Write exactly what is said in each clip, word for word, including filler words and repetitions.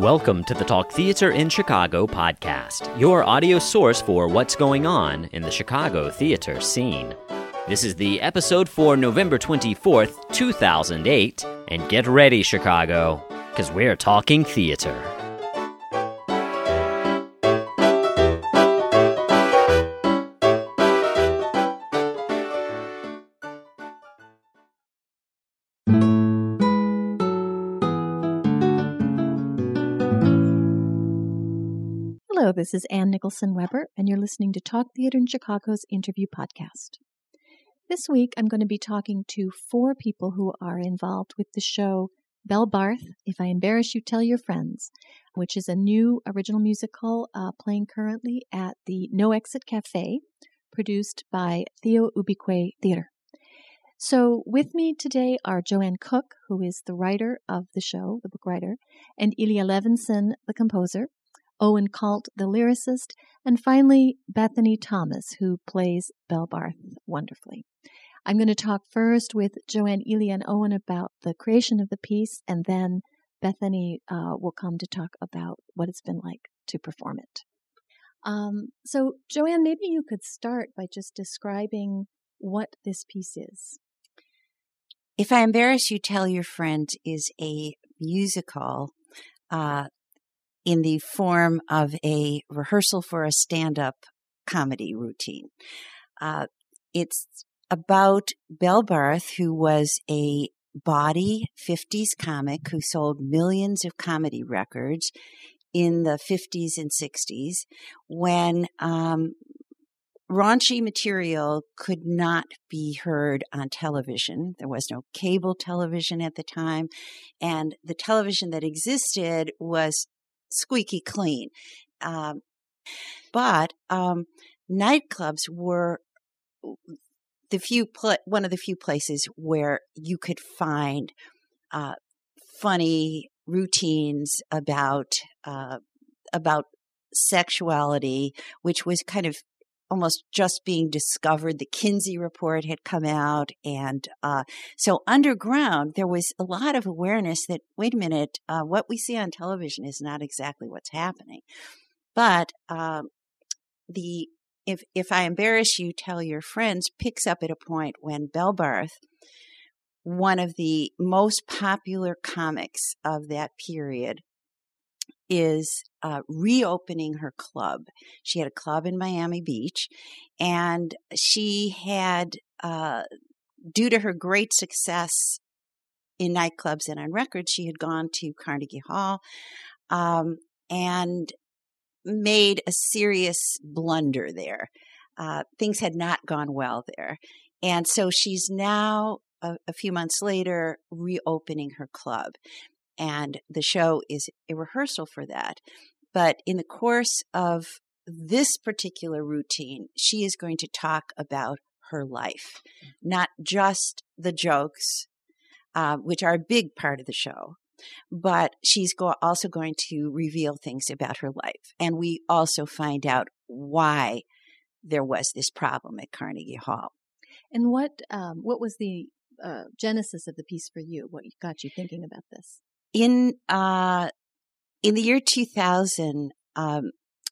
Welcome to the Talk Theater in Chicago podcast, your audio source for what's going on in the Chicago theater scene. This is the episode for November twenty-fourth, two thousand eight, and get ready, Chicago, because we're talking theater. Hello, this is Ann Nicholson Weber, and you're listening to Talk Theater in Chicago's interview podcast. This week, I'm going to be talking to four people who are involved with the show Belle Barth, If I Embarrass You, Tell Your Friends, which is a new original musical uh, playing currently at the No Exit Cafe, produced by Theo Ubique Theater. So with me today are Joanne Cook, who is the writer of the show, the book writer, and Ilya Levinson, the composer, Owen Kalt, the lyricist, and finally, Bethany Thomas, who plays Belle Barth wonderfully. I'm going to talk first with Joanne, Ilya, and Owen about the creation of the piece, and then Bethany uh, will come to talk about what it's been like to perform it. Um, so, Joanne, maybe you could start by just describing what this piece is. If I Embarrass You, Tell Your Friend is a musical uh, in the form of a rehearsal for a stand-up comedy routine. Uh, it's about Belle Barth, who was a bawdy fifties comic who sold millions of comedy records in the fifties and sixties when um, raunchy material could not be heard on television. There was no cable television at the time, and the television that existed was squeaky clean. Um, but um, nightclubs were the few pl- one of the few places where you could find uh, funny routines about uh, about sexuality, which was kind of almost just being discovered. The Kinsey Report had come out. And uh, so underground, there was a lot of awareness that, wait a minute, uh, what we see on television is not exactly what's happening. But um, the if if I Embarrass You, Tell Your Friends picks up at a point when Belle Barth, one of the most popular comics of that period, is uh, reopening her club. She had a club in Miami Beach, and she had, uh, due to her great success in nightclubs and on records, she had gone to Carnegie Hall um, and made a serious blunder there. Uh, things had not gone well there. And so she's now, a, a few months later, reopening her club. And the show is a rehearsal for that. But in the course of this particular routine, she is going to talk about her life, not just the jokes, uh, which are a big part of the show, but she's go- also going to reveal things about her life. And we also find out why there was this problem at Carnegie Hall. And what um, what was the uh, genesis of the piece for you? What got you thinking about this? In uh, in the year two thousand, um,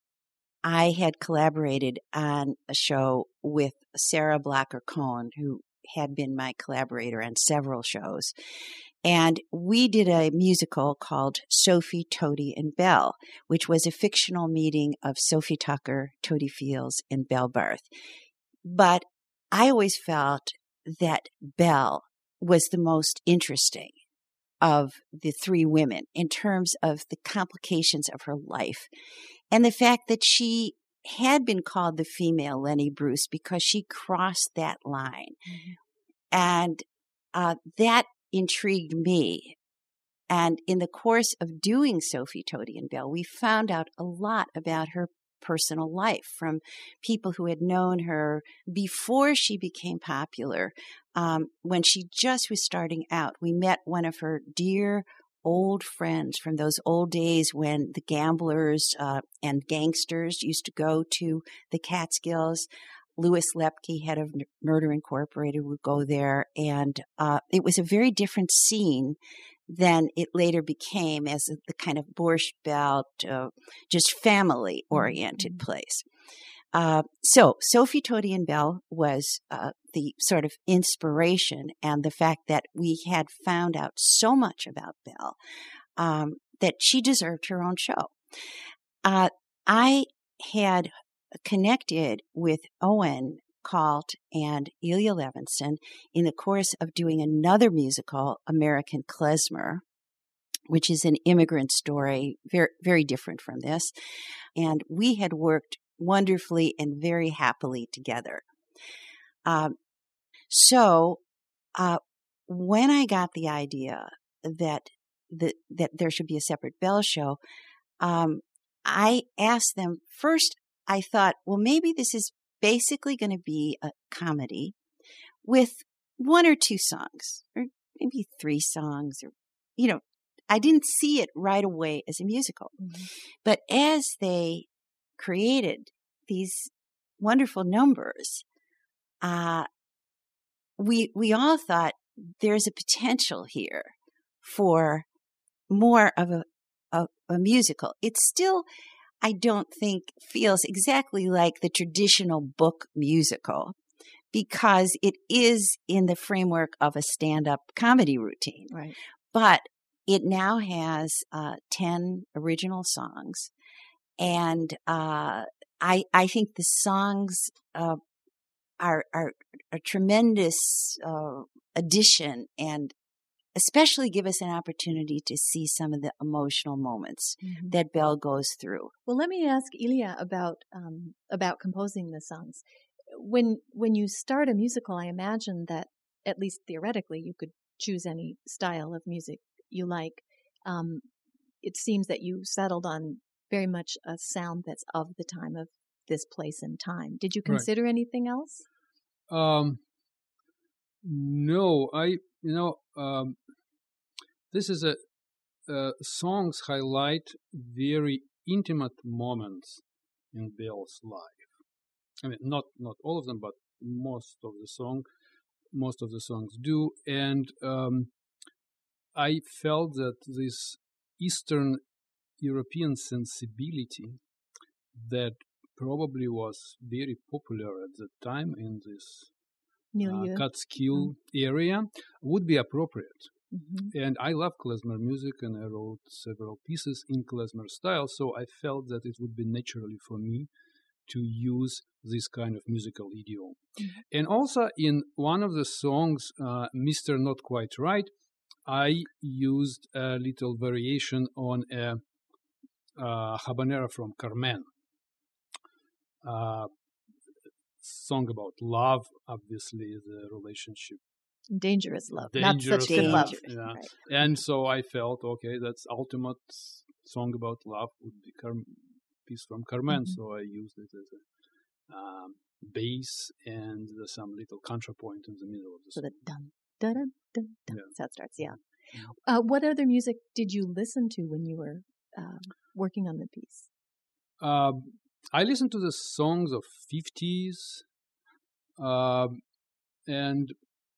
I had collaborated on a show with Sarah Blocker-Cohen, who had been my collaborator on several shows. And we did a musical called Sophie, Toady, and Belle, which was a fictional meeting of Sophie Tucker, Toady Fields, and Belle Barth. But I always felt that Belle was the most interesting of the three women in terms of the complications of her life and the fact that she had been called the female Lenny Bruce because she crossed that line. Mm-hmm. And uh, that intrigued me. And in the course of doing Sophie, Toady, and Belle, we found out a lot about her personal life from people who had known her before she became popular. Um, when she just was starting out, we met one of her dear old friends from those old days when the gamblers uh, and gangsters used to go to the Catskills. Louis Lepke, head of Murder Incorporated, would go there. And uh, it was a very different scene than it later became as the kind of Borscht Belt, uh, just family-oriented mm-hmm. place. Uh, so Sophie Todian Bell was uh, the sort of inspiration, and the fact that we had found out so much about Bell um, that she deserved her own show. Uh, I had connected with Owen Kalt and Ilya Levinson in the course of doing another musical, American Klezmer, which is an immigrant story, very, very different from this. And we had worked wonderfully and very happily together. Um, so uh, when I got the idea that the, that there should be a separate Bell show, um, I asked them first. I thought, well, maybe this is basically going to be a comedy with one or two songs, or maybe three songs, or, you know, I didn't see it right away as a musical. Mm-hmm. But as they created these wonderful numbers, uh, we, we all thought there's a potential here for more of a, a, a musical. It's still, I don't think, feels exactly like the traditional book musical, because it is in the framework of a stand-up comedy routine. Right. But it now has uh, ten original songs, and uh, I I think the songs uh, are are a tremendous uh, addition, and especially give us an opportunity to see some of the emotional moments mm-hmm. that Bell goes through. Well, let me ask Ilya about um, about composing the songs. When when you start a musical, I imagine that, at least theoretically, you could choose any style of music you like. Um, it seems that you settled on very much a sound that's of the time, of this place and time. Did you consider right. anything else? Um, no, I, you know, um, this is a, uh, songs highlight very intimate moments in Bell's life. I mean, not, not all of them, but most of the song, most of the songs do. And, um, I felt that this Eastern European sensibility that probably was very popular at the time in this uh, Catskill mm-hmm. area would be appropriate. Mm-hmm. And I love klezmer music, and I wrote several pieces in klezmer style, so I felt that it would be naturally for me to use this kind of musical idiom. Mm-hmm. And also in one of the songs, uh, Mister Not Quite Right, I used a little variation on a, a habanera from Carmen. Uh, song about love, obviously the relationship. Dangerous love, Dangerous not such good love. love. Yeah. Right. And so I felt, okay, that's ultimate song about love would be Car- piece from Carmen. Mm-hmm. So I used it as a um, bass and uh, some little contrapoint in the middle of the so song. So the dun, dun, dun, dun, dun. Yeah. That's how it starts, yeah. Uh, what other music did you listen to when you were uh, working on the piece? Uh, I listened to the songs of fifties, uh, and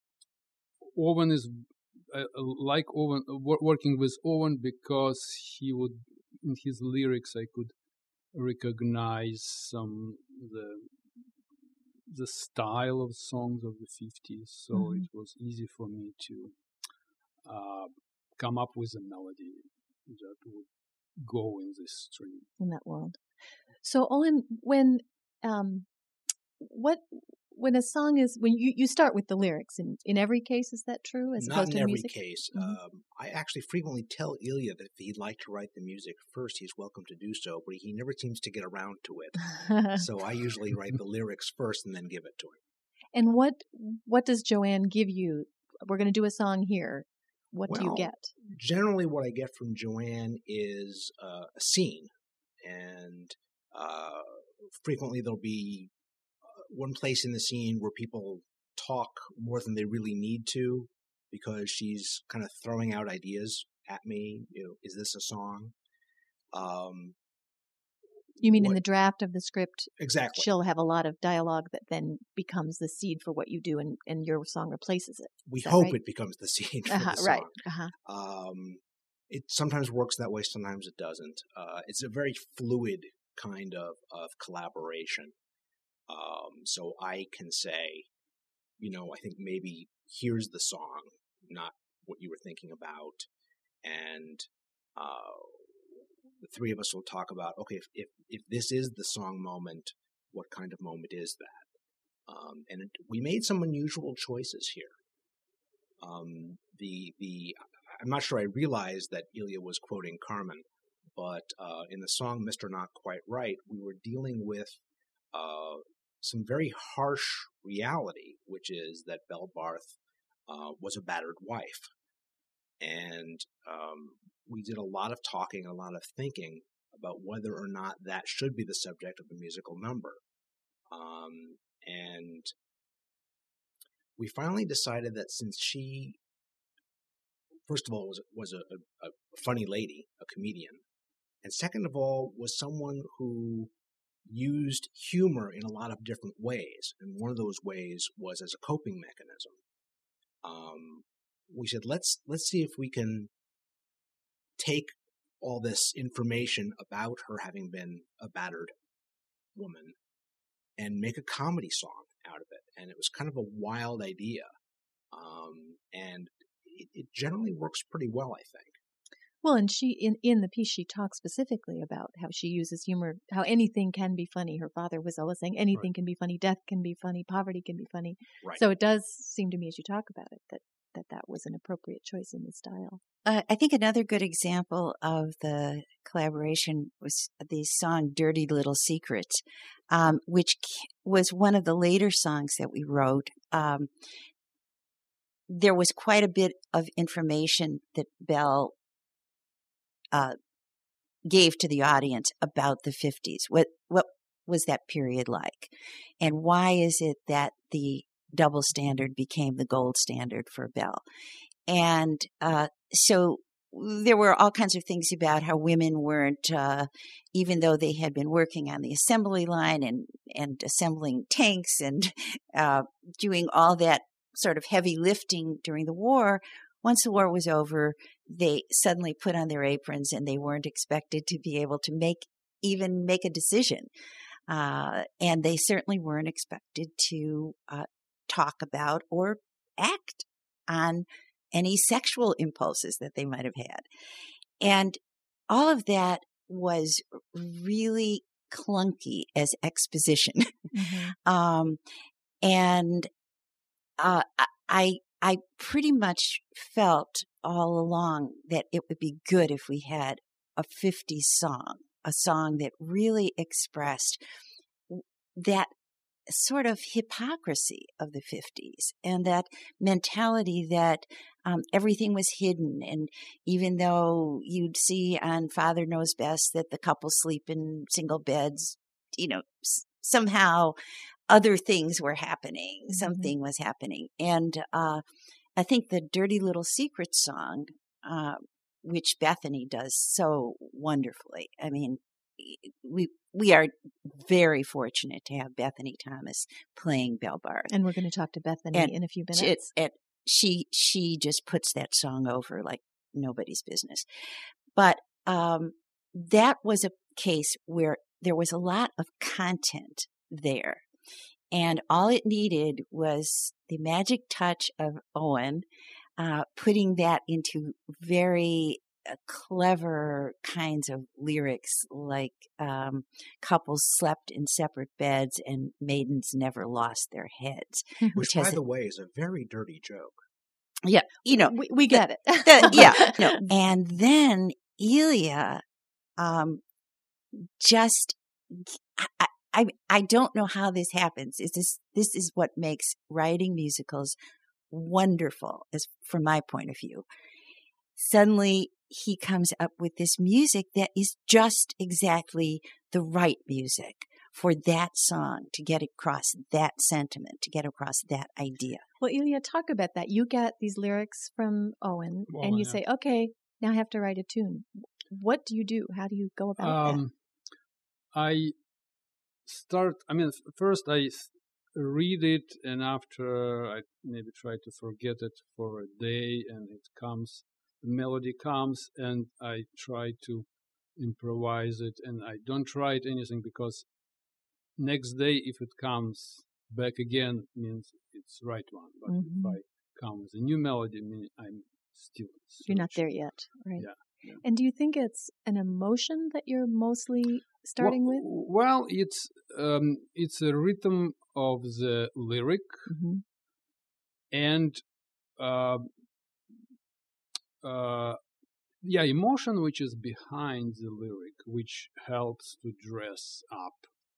Owen is I like Owen working with Owen because he would, in his lyrics, I could recognize some the the style of songs of the fifties, so mm-hmm. it was easy for me to uh, come up with a melody that would go in this stream, in that world. So Owen, when um, what when a song is when you, you start with the lyrics in, in every case, is that true? As Not opposed in to every music? case. Mm-hmm. Um, I actually frequently tell Ilya that if he'd like to write the music first, he's welcome to do so, but he never seems to get around to it. So I usually write the lyrics first and then give it to him. And what what does Joanne give you? We're going to do a song here. What well, do you get? Generally what I get from Joanne is uh, a scene, and uh, frequently there'll be uh, one place in the scene where people talk more than they really need to because she's kind of throwing out ideas at me. You know, is this a song? Um, You mean what, in the draft of the script, exactly. she'll have a lot of dialogue that then becomes the seed for what you do, and, and your song replaces it. We Is that hope right? it becomes the seed for Uh-huh, the song. right. Uh-huh. Um, it sometimes works that way, sometimes it doesn't. Uh, it's a very fluid kind of, of collaboration. Um, so I can say, you know, I think maybe here's the song, not what you were thinking about. And uh, the three of us will talk about, okay, if, if, if this is the song moment, what kind of moment is that? Um, and it, we made some unusual choices here. Um, the the I'm not sure I realized that Ilya was quoting Carmen, but uh, in the song "Mister Not Quite Right," we were dealing with uh, some very harsh reality, which is that Belle Barth uh, was a battered wife, and um, we did a lot of talking, a lot of thinking about whether or not that should be the subject of the musical number, um, and we finally decided that since she, first of all, was was a, a, a funny lady, a comedian, and second of all, was someone who used humor in a lot of different ways, and one of those ways was as a coping mechanism. Um, we said, let's let's see if we can take all this information about her having been a battered woman and make a comedy song out of it. And it was kind of a wild idea. Um, and it, it generally works pretty well, I think. Well, and she, in, in the piece, she talks specifically about how she uses humor, how anything can be funny. Her father was always saying anything right. can be funny, death can be funny, poverty can be funny. Right. So it does seem to me, as you talk about it, that that, that was an appropriate choice in the style. Uh, I think another good example of the collaboration was the song Dirty Little Secret, um, which was one of the later songs that we wrote. Um, there was quite a bit of information that Belle uh, gave to the audience about the fifties. What, what was that period like? And why is it that the double standard became the gold standard for Belle? And uh, so there were all kinds of things about how women weren't, uh, even though they had been working on the assembly line and, and assembling tanks and uh, doing all that sort of heavy lifting during the war, once the war was over, they suddenly put on their aprons and they weren't expected to be able to make even make a decision. Uh, and they certainly weren't expected to uh, talk about or act on any sexual impulses that they might have had. And all of that was really clunky as exposition. Mm-hmm. um, and uh, I, I pretty much felt all along that it would be good if we had a fifties song, a song that really expressed that sort of hypocrisy of the fifties and that mentality that um, everything was hidden. And even though you'd see on Father Knows Best that the couple sleep in single beds, you know, s- somehow other things were happening. Mm-hmm. Something was happening. And uh, I think the Dirty Little Secret song, uh, which Bethany does so wonderfully. I mean, we we are very fortunate to have Bethany Thomas playing Belle Barth. And we're going to talk to Bethany and in a few minutes. It, it, she she just puts that song over like nobody's business. But um, that was a case where there was a lot of content there. And all it needed was the magic touch of Owen uh, putting that into very uh, clever kinds of lyrics, like um, couples slept in separate beds and maidens never lost their heads. Which, which by has the way, is a very dirty joke. Yeah, you know. We, we get the, it. the, yeah, no. And then Ilya um, just... I, I I don't know how this happens. Is this this is what makes writing musicals wonderful, as from my point of view. Suddenly he comes up with this music that is just exactly the right music for that song to get across that sentiment, to get across that idea. Well, Ilya, talk about that. You get these lyrics from Owen, Well, and you yeah. say, "Okay, now I have to write a tune." What do you do? How do you go about Um, that? I start, I mean, first I read it, and after I maybe try to forget it for a day, and it comes, the melody comes, and I try to improvise it, and I don't write anything, because next day if it comes back again, means it's right one. But Mm-hmm. if I come with a new melody, mean I'm still You're not there searching. yet, right? Yeah. yeah. And do you think it's an emotion that you're mostly starting well, with? Well, it's um, it's a rhythm of the lyric, Mm-hmm. and uh, uh, yeah, emotion which is behind the lyric, which helps to dress up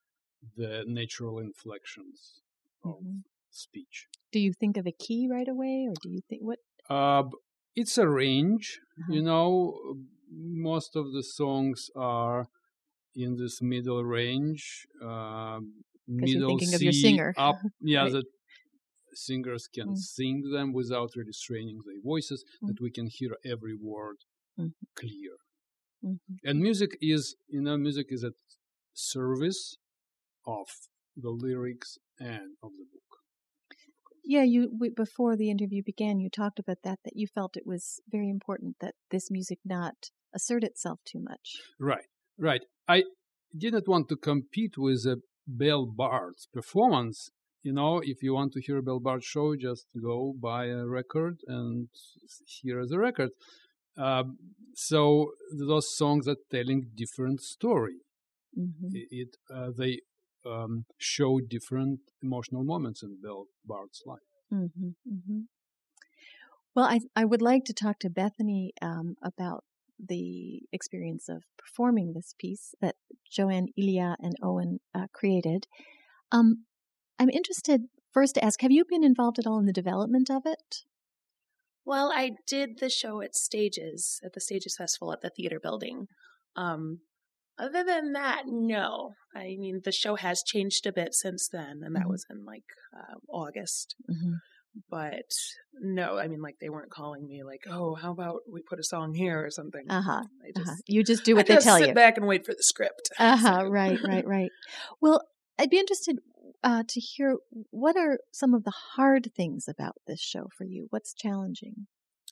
the natural inflections of Mm-hmm. speech. Do you think of a key right away, or do you think what? Uh, it's a range, Uh-huh. you know. Most of the songs are in this middle range, uh, Because you're middle thinking C of your singer. up. Yeah, Right. that singers can Mm. sing them without restraining their voices, Mm. that we can hear every word Mm. clear. Mm-hmm. And music is, you know, music is at service of the lyrics and of the book. Yeah, you we, before the interview began, you talked about that, that you felt it was very important that this music not assert itself too much. Right, right. I didn't want to compete with a Bell Bard's performance. You know, if you want to hear a Bell Bard show, just go buy a record and hear the record. Uh, so those songs are telling different story. Mm-hmm. It, it uh, they um, show different emotional moments in Bell Bard's life. Mm-hmm. Mm-hmm. Well, I I would like to talk to Bethany um, about the experience of performing this piece that Joanne, Ilya, and Owen uh, created. Um, I'm interested first to ask, have you been involved at all in the development of it? Well, I did the show at Stages, at the Stages Festival at the theater building. Um, other than that, no. I mean, the show has changed a bit since then, and that Mhm. was in like uh, August. Mm-hmm. But no, I mean, like they weren't calling me like, oh, how about we put a song here or something. Uh-huh. I just, Uh-huh. You just do what I they just tell sit you. back and wait for the script. Uh-huh. So- Right, right, right. Well, I'd be interested uh, to hear, what are some of the hard things about this show for you? What's challenging?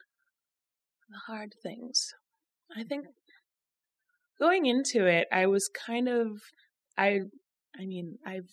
The hard things. I think going into it, I was kind of, I, I mean, I've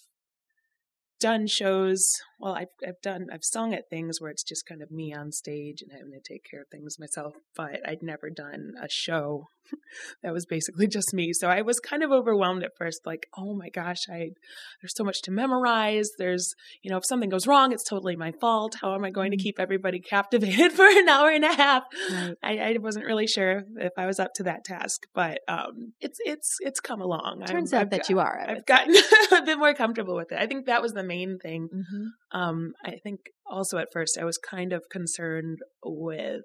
done shows. Well, I've I've done I've sung at things where it's just kind of me on stage and having to take care of things myself. But I'd never done a show that was basically just me. So I was kind of overwhelmed at first. Like, oh my gosh, I there's so much to memorize. There's you know if something goes wrong, it's totally my fault. How am I going to keep everybody captivated for an hour and a half? Right. I, I wasn't really sure if I was up to that task, but um, it's it's it's come along. Turns I'm- out I've that got- you are. I I've would gotten a bit more comfortable with it. I think that was the main thing. Mm-hmm. Um, I think also at first I was kind of concerned with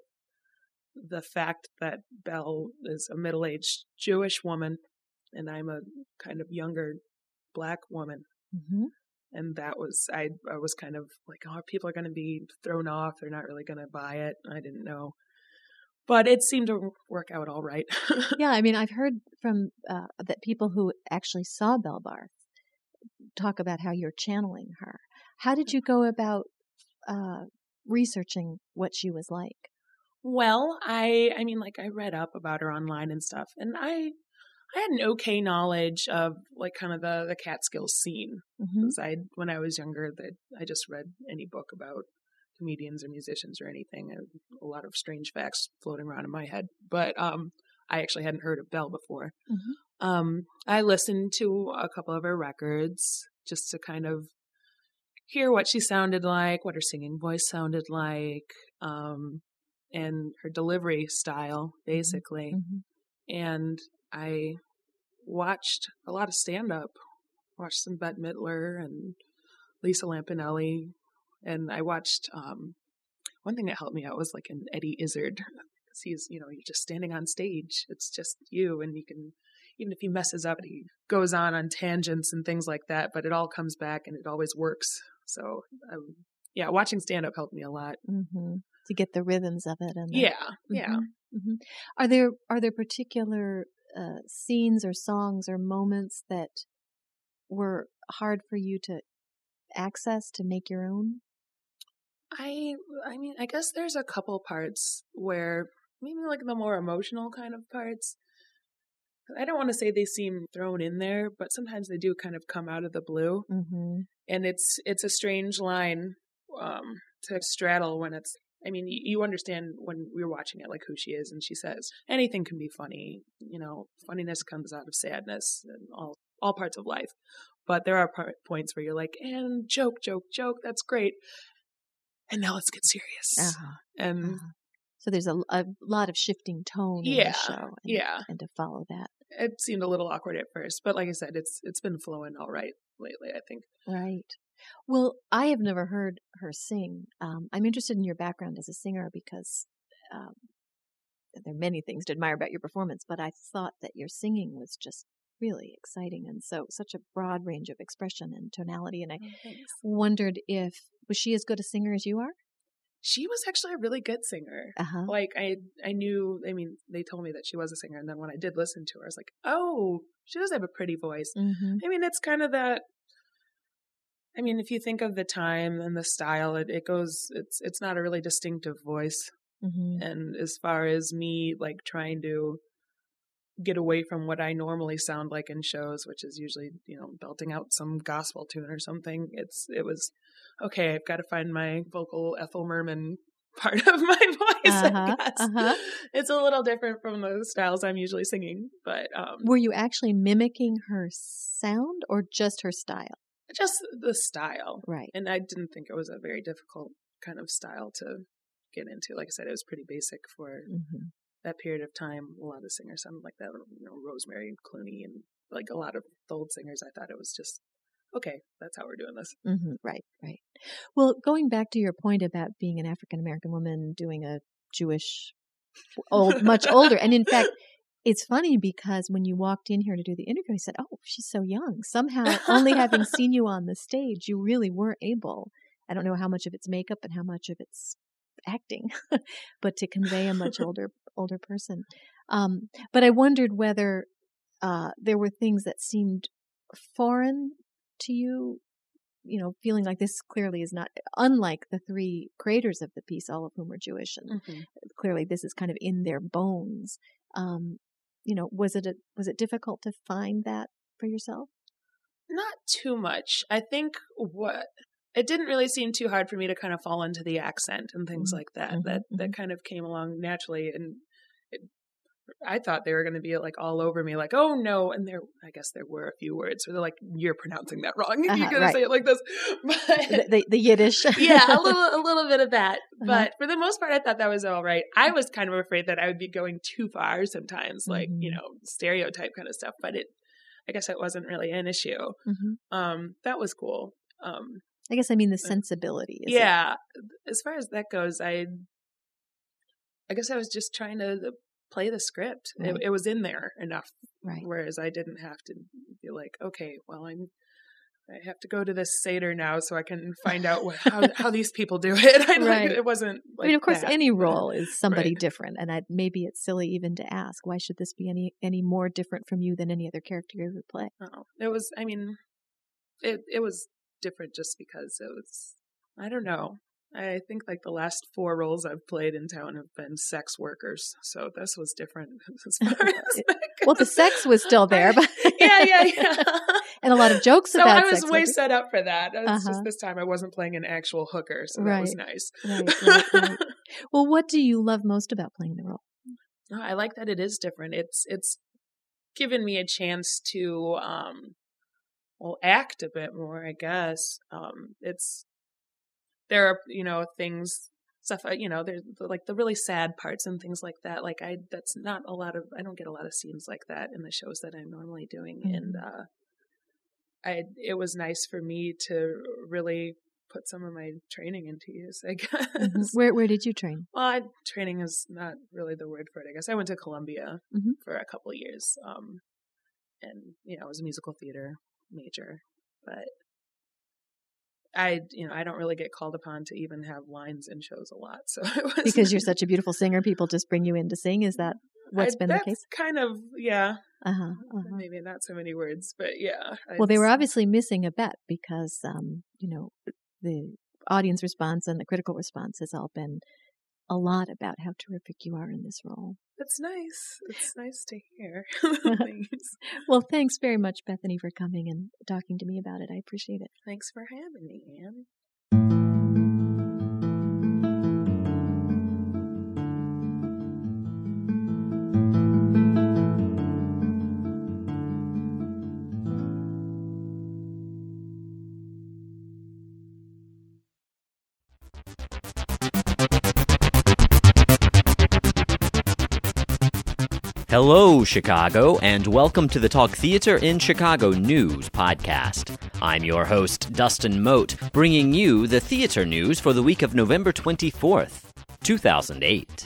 the fact that Belle is a middle-aged Jewish woman and I'm a kind of younger black woman. Mm-hmm. And that was, I, I was kind of like, oh, people are going to be thrown off. They're not really going to buy it. I didn't know. But it seemed to work out all right. Yeah, I mean, I've heard from uh, that people who actually saw Belle Barth talk about how you're channeling her. How did you go about uh, researching what she was like? Well, I I mean like I read up about her online and stuff, and I I had an okay knowledge of like kind of the the Catskills scene. Mm-hmm. 'Cause I when I was younger that I just read any book about comedians or musicians or anything. I, a lot of strange facts floating around in my head, but um I actually hadn't heard of Belle before. Mm-hmm. Um I listened to a couple of her records just to kind of hear what she sounded like, what her singing voice sounded like. Um and her delivery style, basically. Mm-hmm. And I watched a lot of stand-up, watched some Bette Midler and Lisa Lampanelli, and I watched, um, one thing that helped me out was like an Eddie Izzard, because he's, you know, you're just standing on stage, it's just you, and you can, even if he messes up, he goes on on tangents and things like that, but it all comes back and it always works. So, um, yeah, watching stand-up helped me a lot. Mm-hmm. To get the rhythms of it. And the, Yeah, yeah. Mm-hmm. Mm-hmm. Are there are there particular uh, scenes or songs or moments that were hard for you to access to make your own? I I mean, I guess there's a couple parts where maybe like the more emotional kind of parts. I don't want to say they seem thrown in there, but sometimes they do kind of come out of the blue. Mm-hmm. And it's it's a strange line um, to straddle when it's, I mean, you, you understand when we were watching it, like who she is, and she says, anything can be funny. You know, funniness comes out of sadness and all, all parts of life. But there are part, points where you're like, and joke, joke, joke, that's great. And now let's get serious. Uh-huh. And uh-huh. So there's a, a lot of shifting tone in yeah, the show. And, yeah. And to follow that. It seemed a little awkward at first, but like I said, it's it's been flowing all right lately, I think. Right. Well, I have never heard her sing. Um, I'm interested in your background as a singer because um, there are many things to admire about your performance, but I thought that your singing was just really exciting and so such a broad range of expression and tonality. And I oh, wondered if, was she as good a singer as you are? She was actually a really good singer. Uh-huh. Like, I I knew, I mean, they told me that she was a singer, and then when I did listen to her, I was like, oh, she does have a pretty voice. Mm-hmm. I mean, it's kind of that, I mean, if you think of the time and the style, it, it goes, it's it's not a really distinctive voice. Mm-hmm. And as far as me, like, trying to get away from what I normally sound like in shows, which is usually, you know, belting out some gospel tune or something, it's, it was, okay, I've got to find my vocal Ethel Merman part of my voice, uh-huh, I guess. Uh-huh. It's a little different from the styles I'm usually singing, but... Um, were you actually mimicking her sound or just her style? Just the style. Right. And I didn't think it was a very difficult kind of style to get into. Like I said, it was pretty basic for mm-hmm. that period of time. A lot of singers sounded like that, you know, Rosemary and Clooney and like a lot of the old singers. I thought it was just, okay, that's how we're doing this. Mm-hmm. Right, right. Well, going back to your point about being an African-American woman doing a Jewish, old, much older, and in fact, it's funny because when you walked in here to do the interview, I said, oh, she's so young. Somehow, only having seen you on the stage, you really were able, I don't know how much of it's makeup and how much of it's acting, but to convey a much older older person. Um, but I wondered whether uh, there were things that seemed foreign to you, you know, feeling like this clearly is not, unlike the three creators of the piece, all of whom are Jewish, and mm-hmm. clearly this is kind of in their bones. Um, you know, was it a, was it difficult to find that for yourself? Not too much. I think what it didn't really seem too hard for me to kind of fall into the accent and things mm-hmm. like that. Mm-hmm. That that kind of came along naturally, and it, I thought they were going to be like all over me, like, oh no. And there, I guess there were a few words where they're like, you're pronouncing that wrong. Uh-huh, You're going right. to say it like this. But, the, the, the Yiddish. Yeah, a little, a little bit of that. Uh-huh. But for the most part, I thought that was all right. I was kind of afraid that I would be going too far sometimes, like, mm-hmm. you know, stereotype kind of stuff. But it, I guess it wasn't really an issue. Mm-hmm. Um, that was cool. Um, I guess I mean the sensibility. Is yeah. It? As far as that goes, I, I guess I was just trying to play the script. Right. It, it was in there enough. Right. Whereas I didn't have to be like, okay, well, I'm, I have to go to this Seder now so I can find out what, how how these people do it. I, right. like, it wasn't like I mean, of course, that. Any role is somebody right. different. And I, maybe it's silly even to ask, why should this be any, any more different from you than any other character you ever play? Oh, it was, I mean, it it was different just because it was, I don't know. I think like the last four roles I've played in town have been sex workers, so this was different as far as that well, the sex was still there, but yeah, yeah, yeah, and a lot of jokes so about. So I was sex way workers. set up for that. It's uh-huh. just this time I wasn't playing an actual hooker, so right. that was nice. Right, right, right. Well, what do you love most about playing the role? Oh, I like that it is different. It's it's given me a chance to um, well, act a bit more, I guess. Um, it's. There are, you know, things, stuff, you know, there's like the really sad parts and things like that. Like I, that's not a lot of, I don't get a lot of scenes like that in the shows that I'm normally doing. Mm-hmm. And, uh, I, it was nice for me to really put some of my training into use, I guess. Mm-hmm. Where, where did you train? Well, I, training is not really the word for it, I guess. I went to Columbia mm-hmm. for a couple of years. Um, and, you know, I was a musical theater major, but I, you know, I don't really get called upon to even have lines in shows a lot. So it was because you're such a beautiful singer, people just bring you in to sing. Is that what's I, been that's the case? Kind of, yeah. Uh-huh, uh-huh. Maybe not so many words, but yeah. Well, they were it's- obviously missing a bet because, um, you know, the audience response and the critical response has all been a lot about how terrific you are in this role. That's nice. It's nice to hear. Thanks. Well, thanks very much, Bethany, for coming and talking to me about it. I appreciate it. Thanks for having me, Anne. Hello, Chicago, and welcome to the Talk Theater in Chicago News podcast. I'm your host, Dustin Mote, bringing you the theater news for the week of November twenty-fourth, two thousand eight.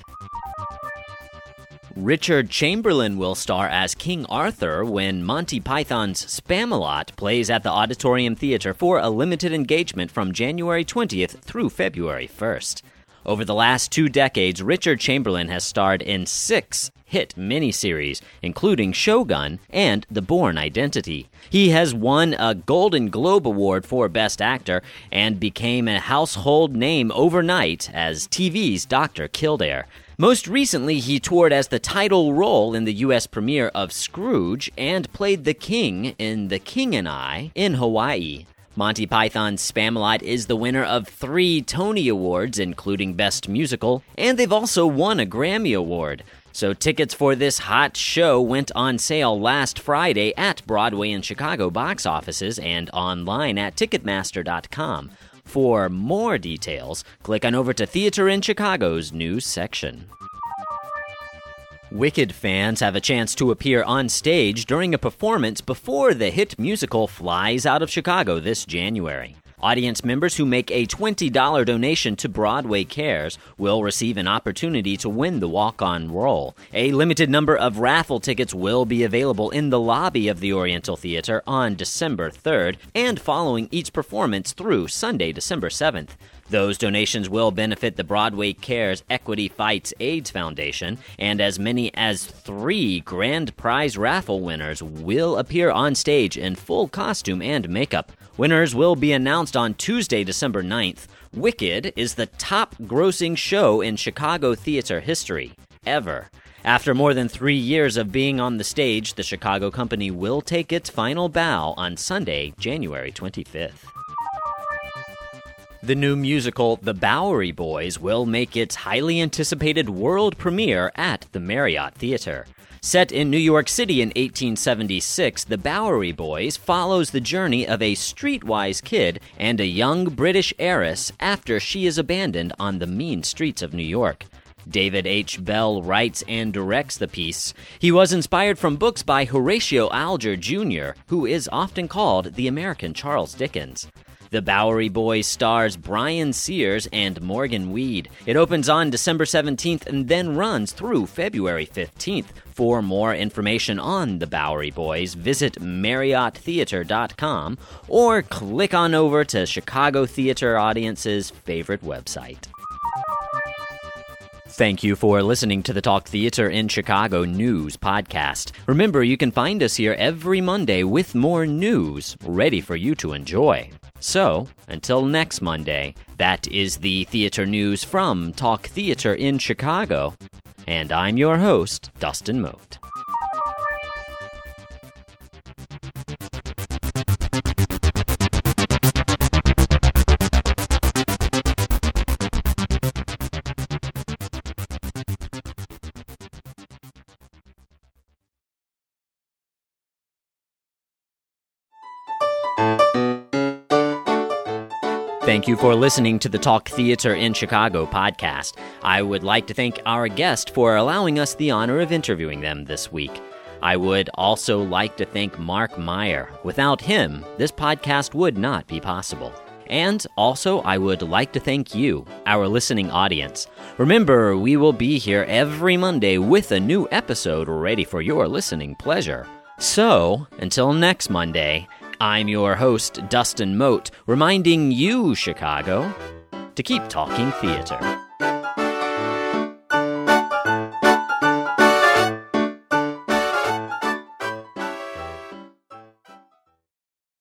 Richard Chamberlain will star as King Arthur when Monty Python's Spamalot plays at the Auditorium Theater for a limited engagement from January twentieth through February first. Over the last two decades, Richard Chamberlain has starred in six hit miniseries, including Shogun and The Bourne Identity. He has won a Golden Globe Award for Best Actor and became a household name overnight as T V's Doctor Kildare. Most recently, he toured as the title role in the U S premiere of Scrooge and played the King in The King and I in Hawaii. Monty Python's Spamalot is the winner of three Tony Awards, including Best Musical, and they've also won a Grammy Award. So tickets for this hot show went on sale last Friday at Broadway and Chicago box offices and online at Ticketmaster dot com. For more details, click on over to Theater in Chicago's news section. Wicked fans have a chance to appear on stage during a performance before the hit musical flies out of Chicago this January. Audience members who make a twenty dollars donation to Broadway Cares will receive an opportunity to win the walk-on role. A limited number of raffle tickets will be available in the lobby of the Oriental Theater on December third and following each performance through Sunday, December seventh. Those donations will benefit the Broadway Cares Equity Fights AIDS Foundation, and as many as three grand prize raffle winners will appear on stage in full costume and makeup. Winners will be announced on Tuesday, December ninth. Wicked is the top-grossing show in Chicago theater history, ever. After more than three years of being on the stage, the Chicago company will take its final bow on Sunday, January twenty-fifth. The new musical, The Bowery Boys, will make its highly anticipated world premiere at the Marriott Theater. Set in New York City in eighteen seventy-six, The Bowery Boys follows the journey of a streetwise kid and a young British heiress after she is abandoned on the mean streets of New York. David H. Bell writes and directs the piece. He was inspired from books by Horatio Alger Junior, who is often called the American Charles Dickens. The Bowery Boys stars Brian Sears and Morgan Weed. It opens on December seventeenth and then runs through February fifteenth. For more information on The Bowery Boys, visit Marriott Theater dot com or click on over to Chicago Theater Audience's favorite website. Thank you for listening to the Talk Theater in Chicago News podcast. Remember, you can find us here every Monday with more news ready for you to enjoy. So, until next Monday, that is the theater news from Talk Theater in Chicago. And I'm your host, Dustin Mote. Thank you for listening to the Talk Theater in Chicago podcast. I would like to thank our guest for allowing us the honor of interviewing them this week. I would also like to thank Mark Meyer. Without him, this podcast would not be possible. And also, I would like to thank you, our listening audience. Remember, we will be here every Monday with a new episode ready for your listening pleasure. So, until next Monday, I'm your host, Dustin Mote, reminding you, Chicago, to keep talking theater.